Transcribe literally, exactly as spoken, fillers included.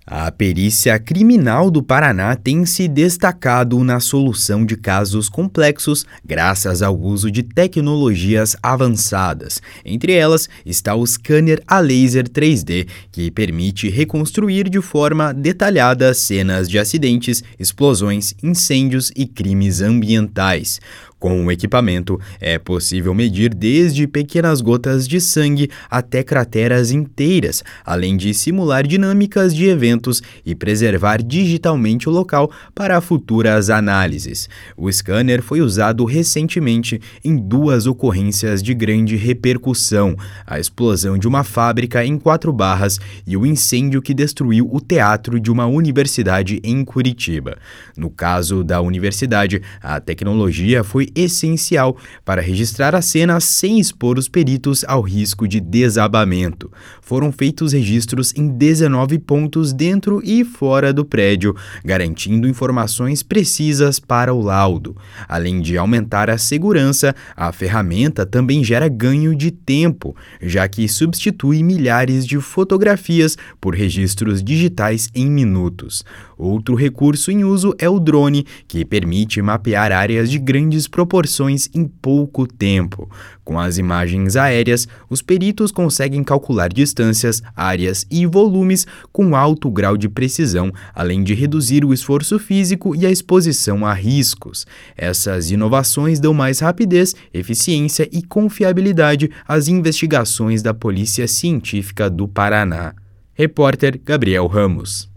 A perícia criminal do Paraná tem se destacado na solução de casos complexos graças ao uso de tecnologias avançadas. Entre elas está o scanner a laser três D, que permite reconstruir de forma detalhada cenas de acidentes, explosões, incêndios e crimes ambientais. Com o equipamento, é possível medir desde pequenas gotas de sangue até crateras inteiras, além de simular dinâmicas de eventos e preservar digitalmente o local para futuras análises. O scanner foi usado recentemente em duas ocorrências de grande repercussão: a explosão de uma fábrica em Quatro Barras e o incêndio que destruiu o teatro de uma universidade em Curitiba. No caso da universidade, a tecnologia foi essencial para registrar a cena sem expor os peritos ao risco de desabamento. Foram feitos registros em dezenove pontos dentro e fora do prédio, garantindo informações precisas para o laudo. Além de aumentar a segurança, a ferramenta também gera ganho de tempo, já que substitui milhares de fotografias por registros digitais em minutos. Outro recurso em uso é o drone, que permite mapear áreas de grandes proporções em pouco tempo. Com as imagens aéreas, os peritos conseguem calcular distâncias, áreas e volumes com alto grau de precisão, além de reduzir o esforço físico e a exposição a riscos. Essas inovações dão mais rapidez, eficiência e confiabilidade às investigações da Polícia Científica do Paraná. Repórter Gabriel Ramos.